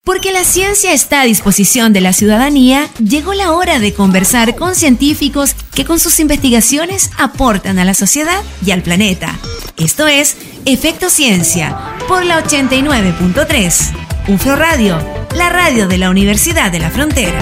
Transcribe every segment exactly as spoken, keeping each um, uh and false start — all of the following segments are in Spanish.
Porque la ciencia está a disposición de la ciudadanía, llegó la hora de conversar con científicos que con sus investigaciones aportan a la sociedad y al planeta. Esto es Efecto Ciencia, por la ochenta y nueve punto tres. U F R O Radio, la radio de la Universidad de la Frontera.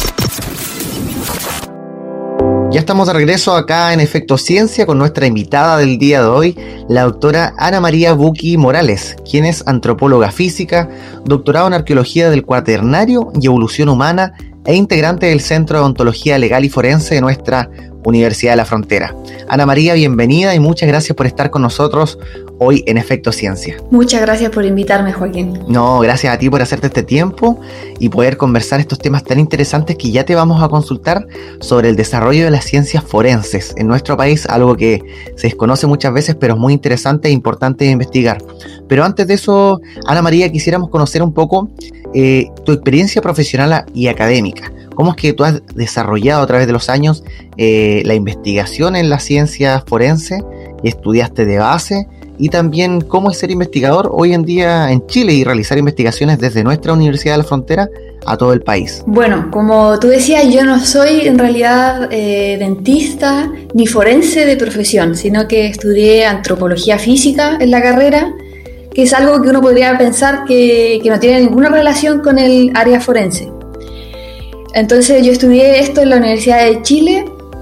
Ya estamos de regreso acá en Efecto Ciencia con nuestra invitada del día de hoy, la doctora Ana María Bucchi Morales, quien es antropóloga física, doctorado en arqueología del Cuaternario y evolución humana e integrante del Centro de Ontología Legal y Forense de nuestra Universidad de la Frontera. Ana María, bienvenida y muchas gracias por estar con nosotros hoy en Efecto Ciencia. Muchas gracias por invitarme, Joaquín. No, gracias a ti por hacerte este tiempo y poder conversar estos temas tan interesantes que ya te vamos a consultar sobre el desarrollo de las ciencias forenses en nuestro país, algo que se desconoce muchas veces, pero es muy interesante e importante de investigar. Pero antes de eso, Ana María, quisiéramos conocer un poco eh, tu experiencia profesional y académica. ¿Cómo es que tú has desarrollado a través de los años eh, la investigación en la ciencia forense? ¿Estudiaste de base? Y también, ¿cómo es ser investigador hoy en día en Chile y realizar investigaciones desde nuestra Universidad de la Frontera a todo el país? Bueno, como tú decías, yo no soy en realidad eh, dentista ni forense de profesión, sino que estudié antropología física en la carrera, que es algo que uno podría pensar que, que no tiene ninguna relación con el área forense. Entonces yo estudié esto en la Universidad de Chile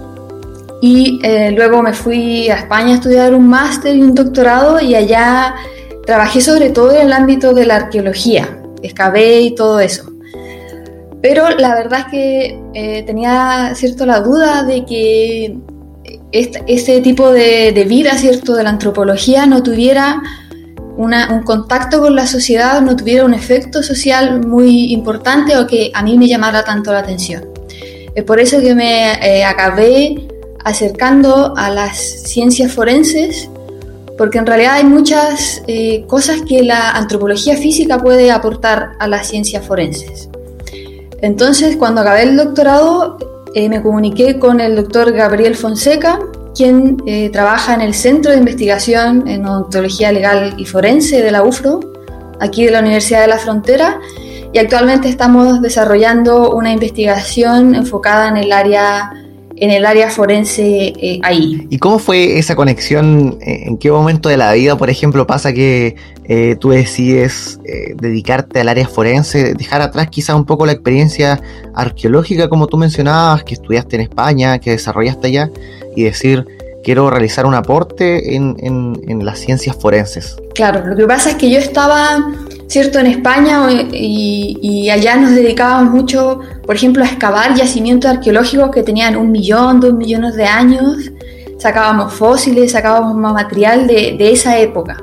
y eh, luego me fui a España a estudiar un máster y un doctorado, y allá trabajé sobre todo en el ámbito de la arqueología, excavé y todo eso. Pero la verdad es que eh, tenía cierto la duda de que este, este tipo de, de vida, cierto, de la antropología no tuviera Una, un contacto con la sociedad, no tuviera un efecto social muy importante o que a mí me llamara tanto la atención. Es por eso que me eh, acabé acercando a las ciencias forenses, porque en realidad hay muchas eh, cosas que la antropología física puede aportar a las ciencias forenses. Entonces, cuando acabé el doctorado, eh, me comuniqué con el doctor Gabriel Fonseca, quien eh, trabaja en el Centro de Investigación en Ontología Legal y Forense de la U F R O, aquí de la Universidad de la Frontera, y actualmente estamos desarrollando una investigación enfocada en el área, en el área forense eh, ahí. ¿Y cómo fue esa conexión? ¿En qué momento de la vida, por ejemplo, pasa que eh, tú decides eh, dedicarte al área forense, dejar atrás quizás un poco la experiencia arqueológica, como tú mencionabas, que estudiaste en España, que desarrollaste allá, y decir, quiero realizar un aporte en, en, en las ciencias forenses? Claro, lo que pasa es que yo estaba, cierto, en España y, y allá nos dedicábamos mucho, por ejemplo, a excavar yacimientos arqueológicos que tenían un millón, dos millones de años. Sacábamos fósiles, sacábamos más material de, de esa época.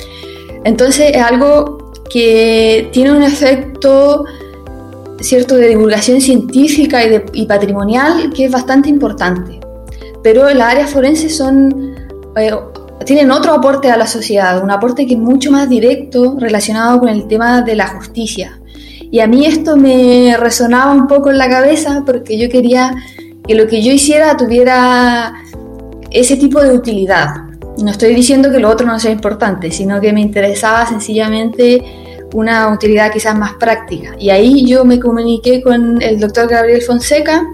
Entonces es algo que tiene un efecto, cierto, de divulgación científica y, de, y patrimonial que es bastante importante. Pero las áreas forenses son, eh, tienen otro aporte a la sociedad, un aporte que es mucho más directo relacionado con el tema de la justicia. Y a mí esto me resonaba un poco en la cabeza porque yo quería que lo que yo hiciera tuviera ese tipo de utilidad. No estoy diciendo que lo otro no sea importante, sino que me interesaba sencillamente una utilidad quizás más práctica. Y ahí yo me comuniqué con el doctor Gabriel Fonseca.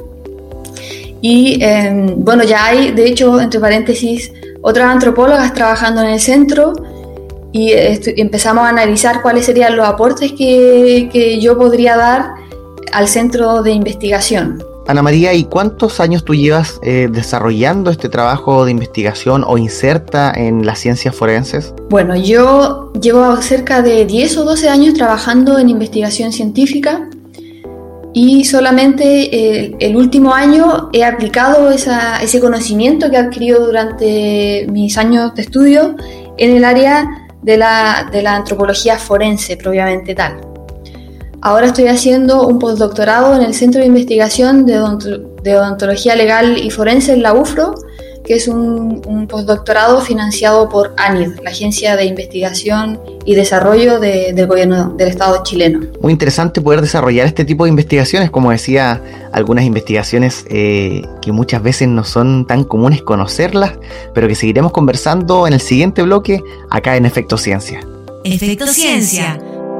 Y eh, bueno, ya hay, de hecho, entre paréntesis, otras antropólogas trabajando en el centro y estu- empezamos a analizar cuáles serían los aportes que, que yo podría dar al centro de investigación. Ana María, ¿y cuántos años tú llevas eh, desarrollando este trabajo de investigación o inserta en las ciencias forenses? Bueno, yo llevo cerca de diez o doce años trabajando en investigación científica. Y solamente el, el último año he aplicado esa, ese conocimiento que he adquirido durante mis años de estudio en el área de la, de la antropología forense propiamente tal. Ahora estoy haciendo un postdoctorado en el Centro de Investigación de, Odonto, de Odontología Legal y Forense en la U F R O, que es un, un postdoctorado financiado por A N I D, la Agencia de Investigación y Desarrollo de, del Gobierno del Estado chileno. Muy interesante poder desarrollar este tipo de investigaciones, como decía, algunas investigaciones eh, que muchas veces no son tan comunes conocerlas, pero que seguiremos conversando en el siguiente bloque, acá en Efecto Ciencia. Efecto Ciencia.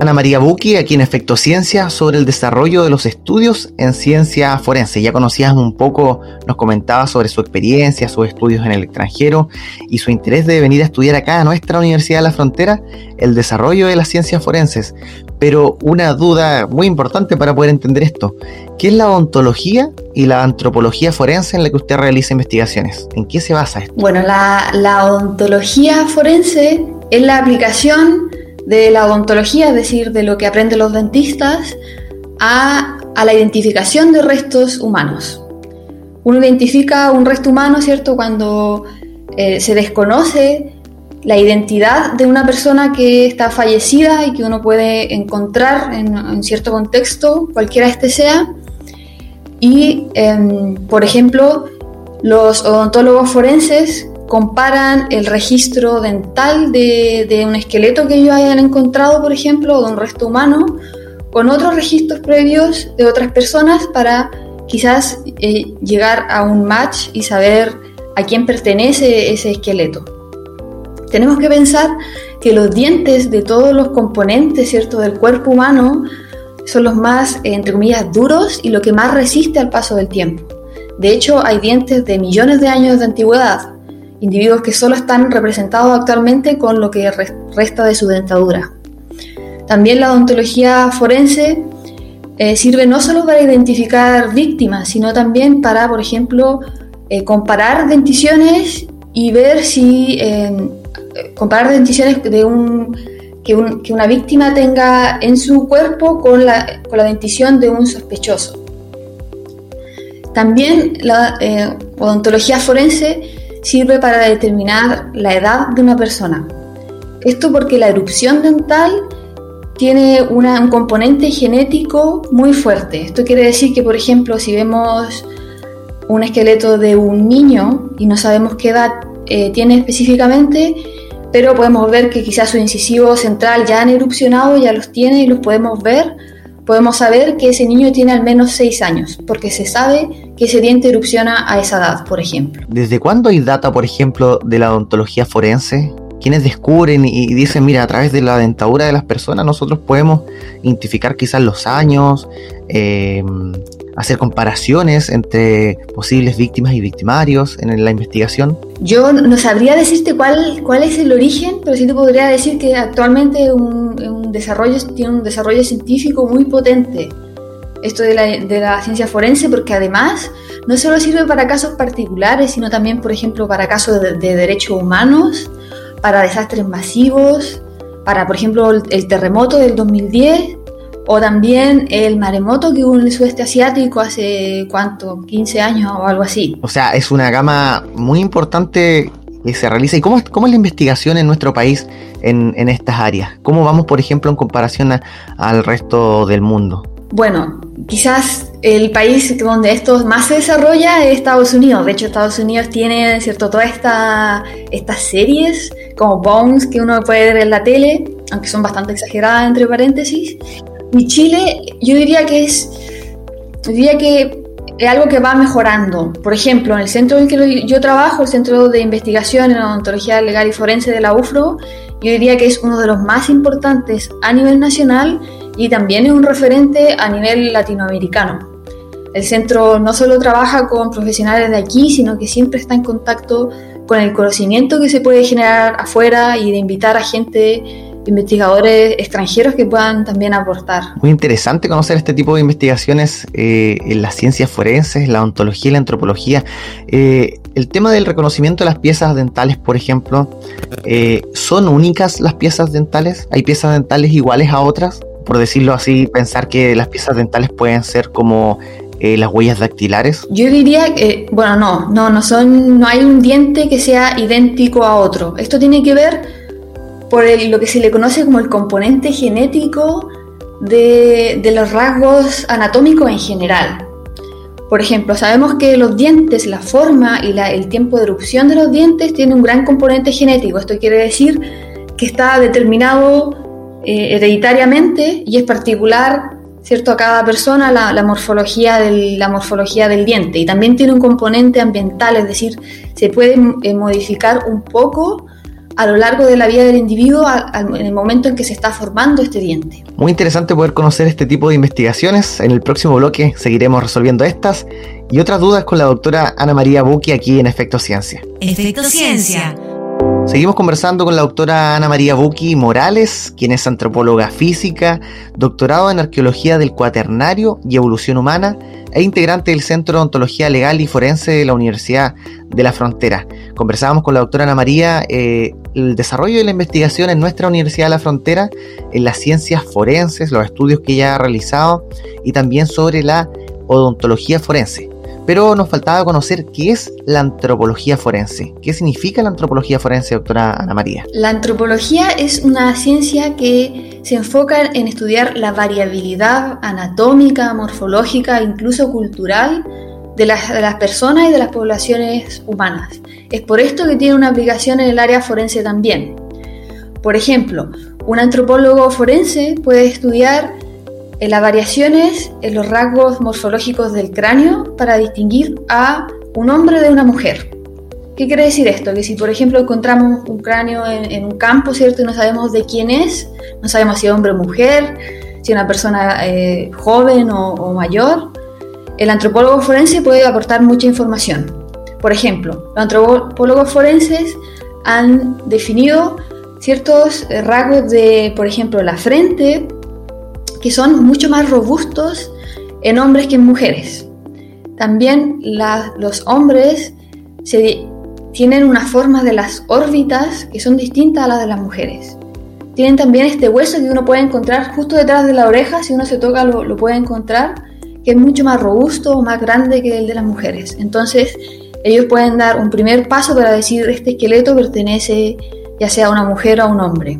Ana María Bucchi, aquí en Efecto Ciencia, sobre el desarrollo de los estudios en ciencia forense. Ya conocías un poco, nos comentaba sobre su experiencia, sus estudios en el extranjero y su interés de venir a estudiar acá a nuestra Universidad de la Frontera el desarrollo de las ciencias forenses. Pero una duda muy importante para poder entender esto: ¿qué es la odontología y la antropología forense en la que usted realiza investigaciones? ¿En qué se basa esto? Bueno, la, la odontología forense es la aplicación de la odontología, es decir, de lo que aprenden los dentistas, a, a la identificación de restos humanos. Uno identifica un resto humano, ¿cierto?, cuando eh, se desconoce la identidad de una persona que está fallecida y que uno puede encontrar en, en cierto contexto, cualquiera este sea. Y, eh, por ejemplo, los odontólogos forenses comparan el registro dental de, de un esqueleto que ellos hayan encontrado, por ejemplo, o de un resto humano, con otros registros previos de otras personas para quizás eh, llegar a un match y saber a quién pertenece ese esqueleto. Tenemos que pensar que los dientes de todos los componentes, ¿cierto?, del cuerpo humano son los más, entre comillas, duros y lo que más resiste al paso del tiempo. De hecho, hay dientes de millones de años de antigüedad, individuos que solo están representados actualmente con lo que resta de su dentadura. También la odontología forense eh, sirve no solo para identificar víctimas, sino también para, por ejemplo, eh, comparar denticiones y ver si eh, comparar denticiones de un, que, un, que una víctima tenga en su cuerpo con la, con la dentición de un sospechoso. También la eh, odontología forense sirve para determinar la edad de una persona. Esto porque la erupción dental tiene una, un componente genético muy fuerte. Esto quiere decir que, por ejemplo, si vemos un esqueleto de un niño y no sabemos qué edad eh, tiene específicamente, pero podemos ver que quizás su incisivo central ya han erupcionado, ya los tiene y los podemos ver, podemos saber que ese niño tiene al menos seis años, porque se sabe que ese diente erupciona a esa edad, por ejemplo. ¿Desde cuándo hay data, por ejemplo, de la odontología forense? ¿Quiénes descubren y dicen, mira, a través de la dentadura de las personas nosotros podemos identificar quizás los años, eh, hacer comparaciones entre posibles víctimas y victimarios en la investigación? Yo no sabría decirte cuál, cuál es el origen, pero sí te podría decir que actualmente un, un desarrollo, tiene un desarrollo científico muy potente esto de la, de la ciencia forense, porque además no solo sirve para casos particulares, sino también, por ejemplo, para casos de, de derechos humanos, para desastres masivos, para, por ejemplo, el, el terremoto del dos mil diez, o también el maremoto que hubo en el sudeste asiático hace, ¿cuánto? quince años o algo así. O sea, es una gama muy importante que se realiza. ¿Y cómo, cómo es la investigación en nuestro país en, en estas áreas? ¿Cómo vamos, por ejemplo, en comparación a, al resto del mundo? Bueno, quizás el país donde esto más se desarrolla es Estados Unidos. De hecho, Estados Unidos tiene, ¿cierto?, todas esta, estas series como Bones que uno puede ver en la tele, aunque son bastante exageradas entre paréntesis. Y Chile, yo diría que es, yo diría que es algo que va mejorando. Por ejemplo, en el centro en el que yo trabajo, el Centro de Investigación en Odontología Legal y Forense de la U F R O, yo diría que es uno de los más importantes a nivel nacional y también es un referente a nivel latinoamericano. El centro no solo trabaja con profesionales de aquí, sino que siempre está en contacto con el conocimiento que se puede generar afuera y de invitar a gente, investigadores extranjeros que puedan también aportar. Muy interesante conocer este tipo de investigaciones eh, en las ciencias forenses, la odontología y la antropología. Eh, el tema del reconocimiento de las piezas dentales, por ejemplo, eh, ¿son únicas las piezas dentales? ¿Hay piezas dentales iguales a otras? Por decirlo así, pensar que las piezas dentales pueden ser como eh, las huellas dactilares. Yo diría que, bueno, no, no, no son, no hay un diente que sea idéntico a otro. Esto tiene que ver por el, lo que se le conoce como el componente genético de, de los rasgos anatómicos en general. Por ejemplo, sabemos que los dientes, la forma y la, el tiempo de erupción de los dientes tiene un gran componente genético. Esto quiere decir que está determinado eh, hereditariamente y es particular, ¿cierto?, a cada persona la, la, morfología del, la morfología del diente. Y también tiene un componente ambiental, es decir, se puede eh, modificar un poco a lo largo de la vida del individuo a, a, en el momento en que se está formando este diente. Muy interesante poder conocer este tipo de investigaciones. En el próximo bloque seguiremos resolviendo estas y otras dudas con la doctora Ana María Bucchi aquí en Efecto Ciencia. Efecto Ciencia. Seguimos conversando con la doctora Ana María Bucchi Morales, quien es antropóloga física, doctorado en arqueología del cuaternario y evolución humana e integrante del Centro de Ontología Legal y Forense de la Universidad de la Frontera. Conversábamos con la doctora Ana María eh, el desarrollo de la investigación en nuestra Universidad de la Frontera, en las ciencias forenses, los estudios que ella ha realizado y también sobre la odontología forense. Pero nos faltaba conocer qué es la antropología forense. ¿Qué significa la antropología forense, doctora Ana María? La antropología es una ciencia que se enfoca en estudiar la variabilidad anatómica, morfológica, incluso cultural de las, de las personas y de las poblaciones humanas. Es por esto que tiene una aplicación en el área forense también. Por ejemplo, un antropólogo forense puede estudiar en las variaciones en los rasgos morfológicos del cráneo para distinguir a un hombre de una mujer. ¿Qué quiere decir esto? Que si por ejemplo encontramos un cráneo en, en un campo, ¿cierto? Y no sabemos de quién es, no sabemos si es hombre o mujer, si es una persona eh, joven o, o mayor, el antropólogo forense puede aportar mucha información. Por ejemplo, los antropólogos forenses han definido ciertos rasgos de, por ejemplo, la frente, que son mucho más robustos en hombres que en mujeres. También la, los hombres se, tienen unas formas de las órbitas que son distintas a las de las mujeres. Tienen también este hueso que uno puede encontrar justo detrás de la oreja, si uno se toca lo, lo puede encontrar, que es mucho más robusto, más grande que el de las mujeres. Entonces ellos pueden dar un primer paso para decir este esqueleto pertenece ya sea a una mujer o a un hombre.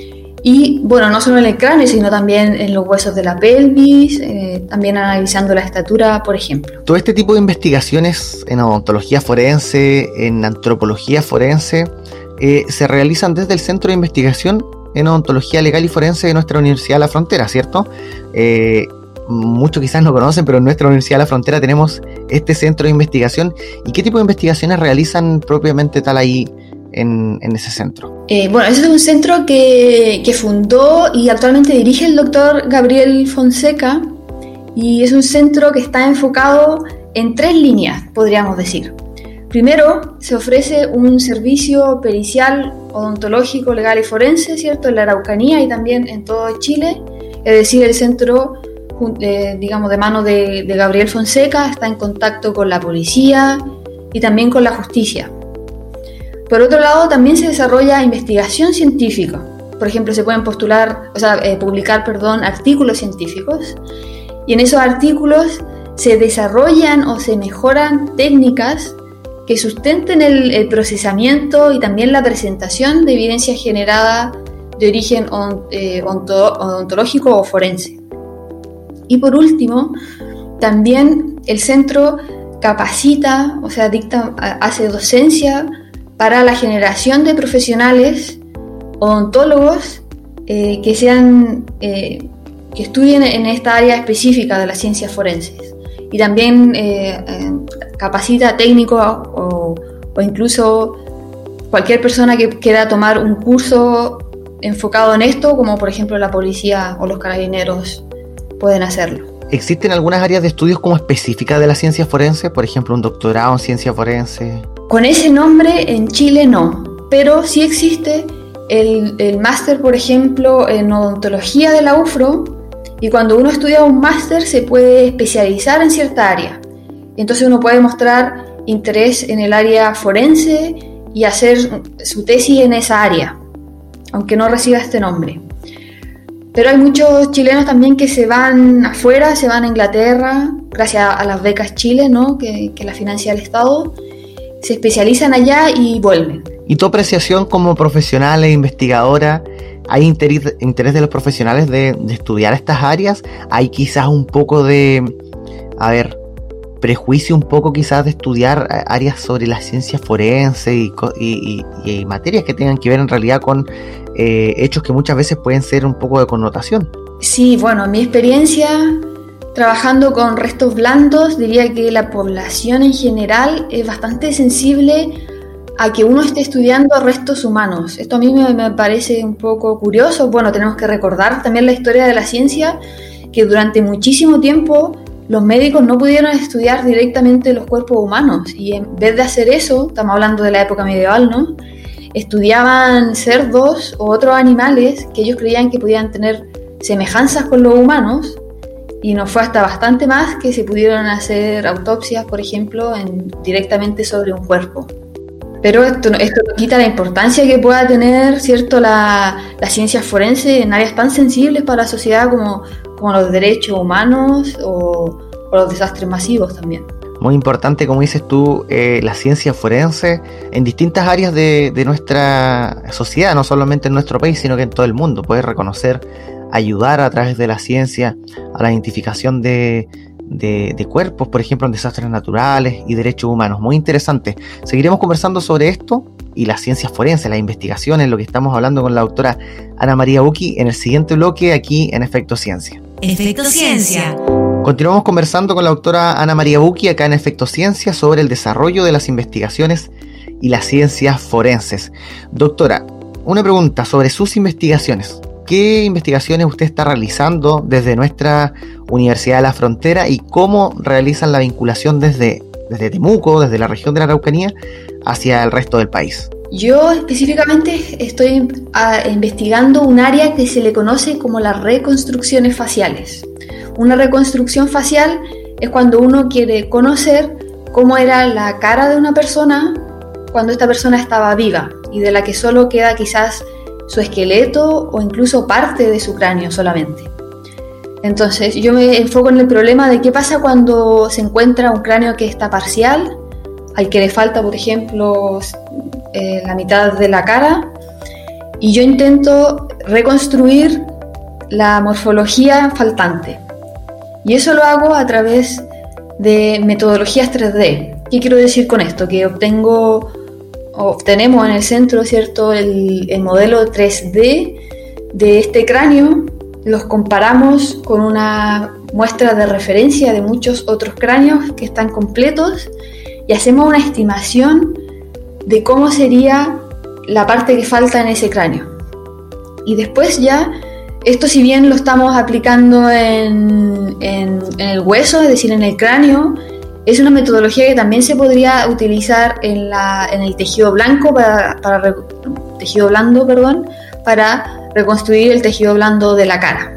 Y bueno, no solo en el cráneo, sino también en los huesos de la pelvis, eh, también analizando la estatura, por ejemplo. Todo este tipo de investigaciones en odontología forense, en antropología forense, eh, se realizan desde el Centro de Investigación en Odontología Legal y Forense de nuestra Universidad de la Frontera, ¿cierto? Eh, muchos quizás no conocen, pero en nuestra Universidad de la Frontera tenemos este centro de investigación. ¿Y qué tipo de investigaciones realizan propiamente tal ahí En, en ese centro? Eh, bueno, ese es un centro que, que fundó y actualmente dirige el doctor Gabriel Fonseca, y es un centro que está enfocado en tres líneas, podríamos decir. Primero, se ofrece un servicio pericial, odontológico, legal y forense, ¿cierto?, en la Araucanía y también en todo Chile. Es decir, el centro, eh, digamos, de mano de, de Gabriel Fonseca, está en contacto con la policía y también con la justicia. Por otro lado, también se desarrolla investigación científica. Por ejemplo, se pueden postular, o sea, eh, publicar, perdón, artículos científicos, y en esos artículos se desarrollan o se mejoran técnicas que sustenten el, el procesamiento y también la presentación de evidencia generada de origen on, eh, onto, odontológico o forense. Y por último, también el centro capacita, o sea, dicta, hace docencia para la generación de profesionales odontólogos eh, que sean eh, que estudien en esta área específica de las ciencias forenses, y también eh, eh, capacita a técnicos o, o incluso cualquier persona que quiera tomar un curso enfocado en esto, como por ejemplo la policía o los carabineros pueden hacerlo. ¿Existen algunas áreas de estudios como específicas de la ciencia forense? Por ejemplo, un doctorado en ciencia forense. Con ese nombre en Chile no, pero sí existe el, el máster, por ejemplo, en odontología de la U F R O, y cuando uno estudia un máster se puede especializar en cierta área. Entonces uno puede mostrar interés en el área forense y hacer su tesis en esa área, aunque no reciba este nombre. Pero hay muchos chilenos también que se van afuera, se van a Inglaterra, gracias a las becas Chile, ¿no?, que, que la financia el Estado. Se especializan allá y vuelven. ¿Y tu apreciación como profesional e investigadora? ¿Hay interés, interés de los profesionales de, de estudiar estas áreas? ¿Hay quizás un poco de, a ver, prejuicio un poco quizás de estudiar áreas sobre la ciencia forense y, y, y, y materias que tengan que ver en realidad con eh, hechos que muchas veces pueden ser un poco de connotación? Sí, bueno, en mi experiencia trabajando con restos blandos, diría que la población en general es bastante sensible a que uno esté estudiando restos humanos. Esto a mí me, me parece un poco curioso. Bueno, tenemos que recordar también la historia de la ciencia, que durante muchísimo tiempo los médicos no pudieron estudiar directamente los cuerpos humanos, y en vez de hacer eso, estamos hablando de la época medieval, ¿no?, estudiaban cerdos o otros animales que ellos creían que podían tener semejanzas con los humanos, y no fue hasta bastante más que se pudieron hacer autopsias, por ejemplo, en, directamente sobre un cuerpo. Pero esto, esto no quita la importancia que pueda tener, ¿cierto?, la, la ciencia forense en áreas tan sensibles para la sociedad como, como los derechos humanos o, o los desastres masivos también. Muy importante, como dices tú, eh, la ciencia forense en distintas áreas de, de nuestra sociedad, no solamente en nuestro país, sino que en todo el mundo. Poder reconocer, ayudar a través de la ciencia a la identificación de, de, de cuerpos, por ejemplo, en desastres naturales y derechos humanos. Muy interesante. Seguiremos conversando sobre esto y las ciencias forenses, las investigaciones, lo que estamos hablando con la doctora Ana María Bucchi en el siguiente bloque aquí en Efecto Ciencia. Efecto Ciencia. Continuamos conversando con la doctora Ana María Bucchi acá en Efecto Ciencia sobre el desarrollo de las investigaciones y las ciencias forenses. Doctora, una pregunta sobre sus investigaciones. ¿Qué investigaciones usted está realizando desde nuestra Universidad de la Frontera y cómo realizan la vinculación desde, desde Temuco, desde la región de la Araucanía, hacia el resto del país? Yo específicamente estoy a, investigando un área que se le conoce como las reconstrucciones faciales. Una reconstrucción facial es cuando uno quiere conocer cómo era la cara de una persona cuando esta persona estaba viva y de la que solo queda quizás su esqueleto o incluso parte de su cráneo solamente. Entonces yo me enfoco en el problema de qué pasa cuando se encuentra un cráneo que está parcial, al que le falta, por ejemplo, eh, la mitad de la cara, y yo intento reconstruir la morfología faltante. Y eso lo hago a través de metodologías tres D. ¿Qué quiero decir con esto? Que obtengo, obtenemos en el centro, ¿cierto?, el, el modelo tres D de este cráneo, los comparamos con una muestra de referencia de muchos otros cráneos que están completos y hacemos una estimación de cómo sería la parte que falta en ese cráneo. Y después ya, esto si bien lo estamos aplicando en, en, en el hueso, es decir, en el cráneo, es una metodología que también se podría utilizar en, la, en el tejido blanco para, para tejido blando, perdón, para reconstruir el tejido blando de la cara.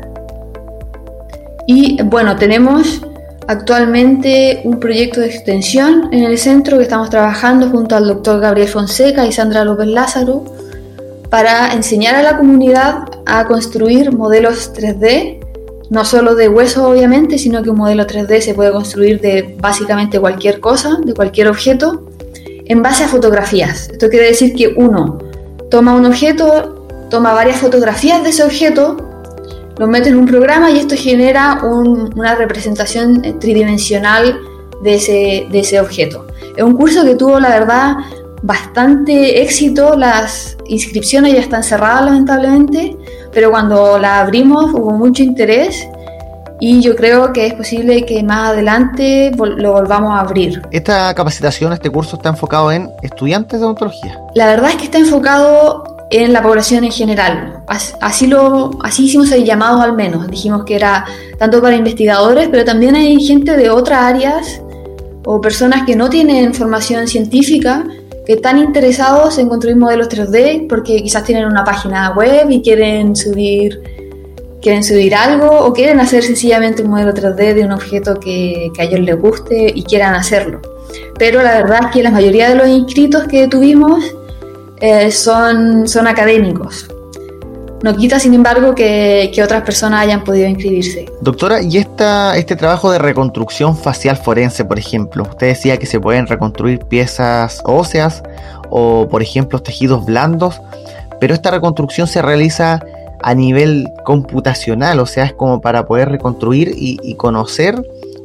Y bueno, tenemos actualmente un proyecto de extensión en el centro que estamos trabajando junto al doctor Gabriel Fonseca y Sandra López Lázaro para enseñar a la comunidad a construir modelos tres D, no solo de hueso obviamente, sino que un modelo tres D se puede construir de básicamente cualquier cosa, de cualquier objeto, en base a fotografías. Esto quiere decir que uno toma un objeto, toma varias fotografías de ese objeto, lo mete en un programa y esto genera un, una representación tridimensional de ese, de ese objeto. Es un curso que tuvo, la verdad, bastante éxito. Las inscripciones ya están cerradas lamentablemente, pero cuando la abrimos hubo mucho interés y yo creo que es posible que más adelante vol- lo volvamos a abrir. ¿Esta capacitación, este curso está enfocado en estudiantes de odontología? La verdad es que está enfocado en la población en general. Así, lo, así hicimos el llamado al menos. Dijimos que era tanto para investigadores, pero también hay gente de otras áreas o personas que no tienen formación científica que están interesados en construir modelos tres D porque quizás tienen una página web y quieren subir, quieren subir algo o quieren hacer sencillamente un modelo tres D de un objeto que, que a ellos les guste y quieran hacerlo. Pero la verdad es que la mayoría de los inscritos que tuvimos Eh, son, son académicos. No quita, sin embargo, que, que otras personas hayan podido inscribirse. Doctora, ¿y esta, este trabajo de reconstrucción facial forense, por ejemplo? Usted decía que se pueden reconstruir piezas óseas o, por ejemplo, tejidos blandos, pero esta reconstrucción se realiza a nivel computacional, o sea, es como para poder reconstruir y, y conocer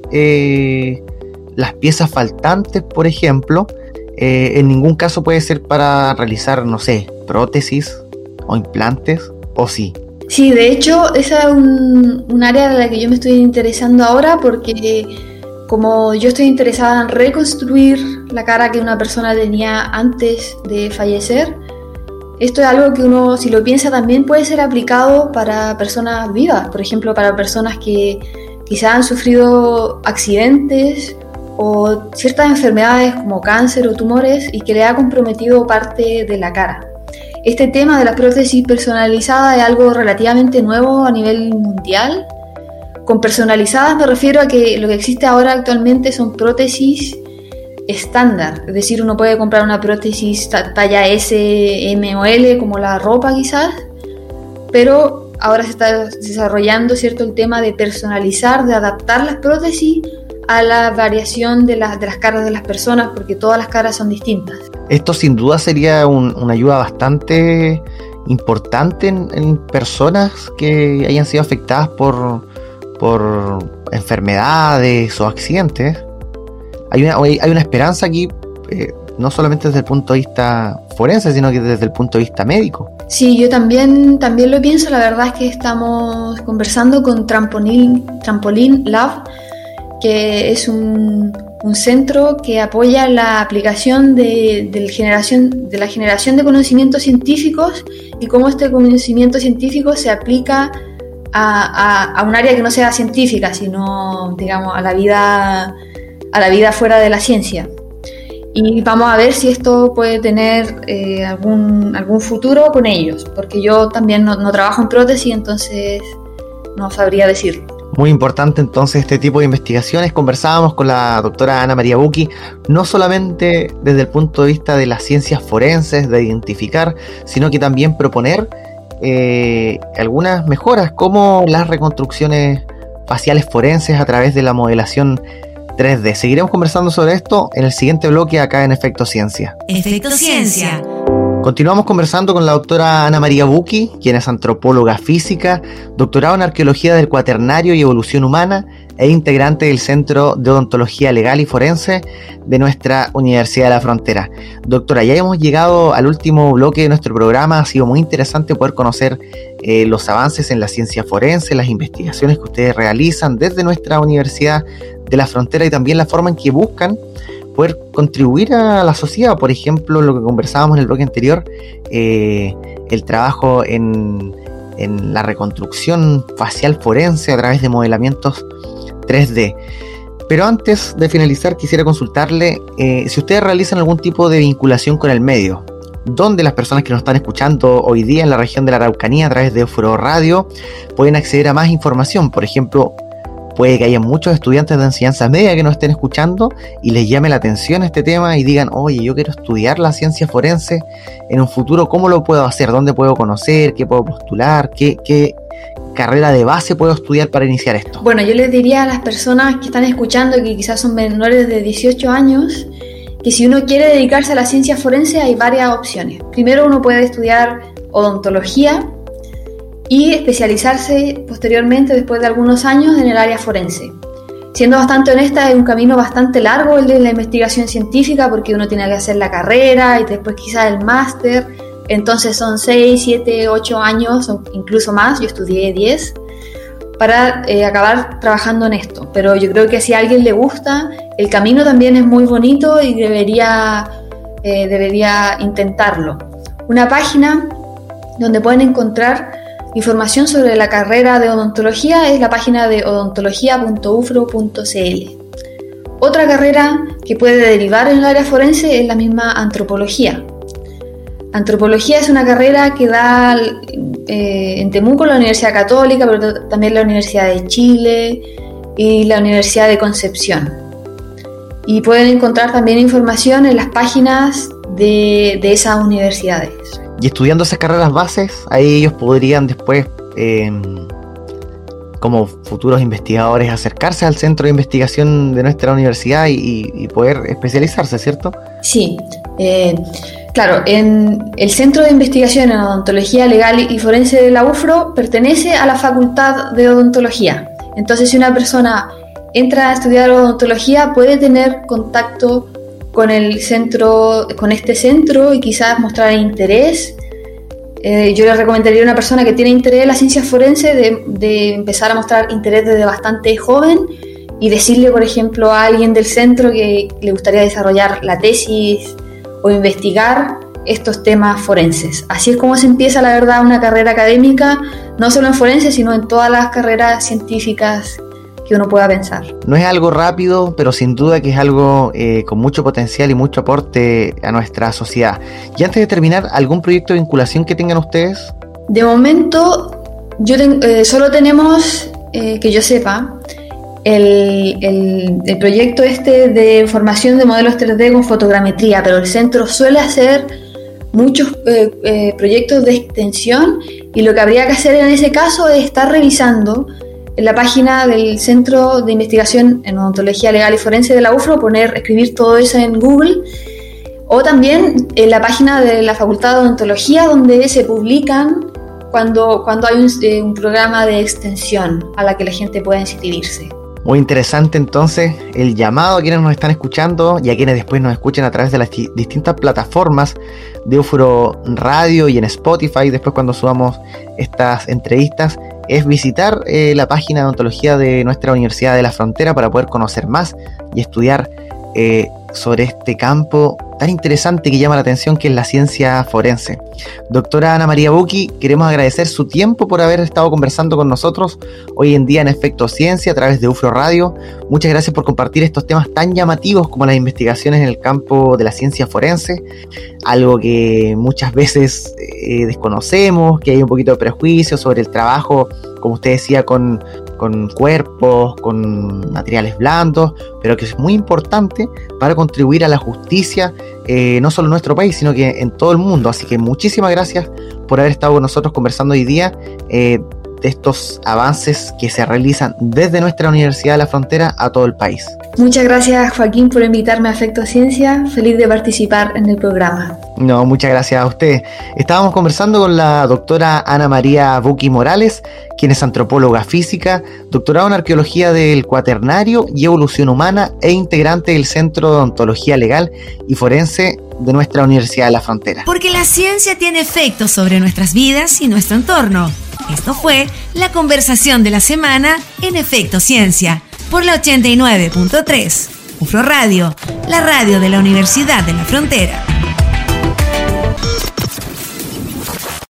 eh, las piezas faltantes, por ejemplo. Eh, en ningún caso puede ser para realizar, no sé, prótesis o implantes, ¿o sí? Sí, de hecho, esa es un, un área de la que yo me estoy interesando ahora porque como yo estoy interesada en reconstruir la cara que una persona tenía antes de fallecer, esto es algo que uno, si lo piensa, también puede ser aplicado para personas vivas, por ejemplo, para personas que quizás han sufrido accidentes o ciertas enfermedades como cáncer o tumores y que le ha comprometido parte de la cara. Este tema de la prótesis personalizada es algo relativamente nuevo a nivel mundial. Con personalizadas me refiero a que lo que existe ahora actualmente son prótesis estándar, es decir, uno puede comprar una prótesis talla S, M o L como la ropa quizás, pero ahora se está desarrollando, ¿cierto?, el tema de personalizar, de adaptar las prótesis a la variación de, la, de las caras de las personas, porque todas las caras son distintas. Esto sin duda sería un, una ayuda bastante importante en, en personas que hayan sido afectadas por, por enfermedades o accidentes. Hay una, hay una esperanza aquí, eh, no solamente desde el punto de vista forense, sino que desde el punto de vista médico. Sí, yo también, también lo pienso. La verdad es que estamos conversando con Trampoline, Trampoline Lab, que es un, un centro que apoya la aplicación de, de, la generación, de la generación de conocimientos científicos y cómo este conocimiento científico se aplica a, a, a un área que no sea científica, sino, digamos, a la vida... a la vida fuera de la ciencia. Y vamos a ver si esto puede tener eh, algún, algún futuro con ellos, porque yo también no, no trabajo en prótesis, entonces no sabría decirlo. Muy importante entonces este tipo de investigaciones. Conversábamos con la doctora Ana María Bucchi, no solamente desde el punto de vista de las ciencias forenses, de identificar, sino que también proponer eh, algunas mejoras, como las reconstrucciones faciales forenses a través de la modelación tres D. Seguiremos conversando sobre esto en el siguiente bloque acá en Efecto Ciencia. Efecto Ciencia. Continuamos conversando con la doctora Ana María Bucchi, quien es antropóloga física, doctorado en Arqueología del Cuaternario y Evolución Humana e integrante del Centro de Odontología Legal y Forense de nuestra Universidad de la Frontera. Doctora, ya hemos llegado al último bloque de nuestro programa. Ha sido muy interesante poder conocer eh, los avances en la ciencia forense, las investigaciones que ustedes realizan desde nuestra Universidad de la Frontera y también la forma en que buscan poder contribuir a la sociedad. Por ejemplo, lo que conversábamos en el bloque anterior, eh, el trabajo en, en la reconstrucción facial forense a través de modelamientos tres D. Pero antes de finalizar, quisiera consultarle eh, si ustedes realizan algún tipo de vinculación con el medio, donde las personas que nos están escuchando hoy día en la región de la Araucanía a través de Euforo Radio pueden acceder a más información. Por ejemplo, puede que haya muchos estudiantes de enseñanza media que nos estén escuchando y les llame la atención este tema y digan, oye, yo quiero estudiar la ciencia forense en un futuro, ¿cómo lo puedo hacer? ¿Dónde puedo conocer? ¿Qué puedo postular? ¿Qué, qué carrera de base puedo estudiar para iniciar esto? Bueno, yo les diría a las personas que están escuchando, que quizás son menores de dieciocho años, que si uno quiere dedicarse a la ciencia forense hay varias opciones. Primero, uno puede estudiar odontología y especializarse posteriormente, después de algunos años, en el área forense. Siendo bastante honesta, es un camino bastante largo el de la investigación científica, porque uno tiene que hacer la carrera y después quizás el máster, entonces son seis, siete, ocho años o incluso más. Yo estudié diez para eh, acabar trabajando en esto, pero yo creo que si a alguien le gusta, el camino también es muy bonito y debería, eh, debería intentarlo. Una página donde pueden encontrar información sobre la carrera de odontología es la página de odontología punto u f r o punto c l. Otra carrera que puede derivar en el área forense es la misma antropología. Antropología es una carrera que da eh, en Temuco la Universidad Católica, pero también la Universidad de Chile y la Universidad de Concepción. Y pueden encontrar también información en las páginas de, de esas universidades. Y estudiando esas carreras bases, ahí ellos podrían después, eh, como futuros investigadores, acercarse al centro de investigación de nuestra universidad y, y poder especializarse, ¿cierto? Sí, eh, claro, en el Centro de Investigación en Odontología Legal y Forense de la U F R O pertenece a la Facultad de Odontología. Entonces, si una persona entra a estudiar odontología, puede tener contacto con el centro, con este centro y quizás mostrar interés. Eh, yo le recomendaría a una persona que tiene interés en la ciencia forense de, de empezar a mostrar interés desde bastante joven y decirle, por ejemplo, a alguien del centro que le gustaría desarrollar la tesis o investigar estos temas forenses. Así es como se empieza, la verdad, una carrera académica, no solo en forense, sino en todas las carreras científicas que uno pueda pensar. No es algo rápido, pero sin duda que es algo eh, con mucho potencial y mucho aporte a nuestra sociedad. Y antes de terminar, ¿algún proyecto de vinculación que tengan ustedes? De momento, yo ten, eh, solo tenemos, eh, que yo sepa, el, el, el proyecto este de formación de modelos tres D con fotogrametría, pero el centro suele hacer muchos eh, eh, proyectos de extensión, y lo que habría que hacer en ese caso es estar revisando en la página del Centro de Investigación en Odontología Legal y Forense de la U F R O, poner, escribir todo eso en Google, o también en la página de la Facultad de Odontología, donde se publican cuando, cuando hay un, eh, un programa de extensión a la que la gente pueda inscribirse. Muy interesante entonces el llamado a quienes nos están escuchando y a quienes después nos escuchen a través de las distintas plataformas de U F R O Radio y en Spotify, después cuando subamos estas entrevistas, es visitar eh, la página de odontología de nuestra Universidad de la Frontera para poder conocer más y estudiar eh, sobre este campo tan interesante que llama la atención, que es la ciencia forense. Doctora Ana María Bucchi, queremos agradecer su tiempo por haber estado conversando con nosotros hoy en día en Efecto Ciencia a través de U F R O Radio. Muchas gracias por compartir estos temas tan llamativos como las investigaciones en el campo de la ciencia forense, algo que muchas veces eh, desconocemos, que hay un poquito de prejuicio sobre el trabajo, como usted decía, con, con cuerpos, con materiales blandos, pero que es muy importante para contribuir a la justicia, eh, no solo en nuestro país, sino que en todo el mundo. Así que muchísimas gracias por haber estado con nosotros conversando hoy día eh, de estos avances que se realizan desde nuestra Universidad de la Frontera a todo el país. Muchas gracias, Joaquín, por invitarme a Efecto Ciencia. Feliz de participar en el programa. No, muchas gracias a usted. Estábamos conversando con la doctora Ana María Bucchi Morales, quien es antropóloga física, doctorado en arqueología del Cuaternario y evolución humana e integrante del Centro de Odontología Legal y Forense de nuestra Universidad de la Frontera. Porque la ciencia tiene efectos sobre nuestras vidas y nuestro entorno. Esto fue la conversación de la semana en Efecto Ciencia por la ochenta y nueve punto tres. U F R O Radio, la radio de la Universidad de la Frontera.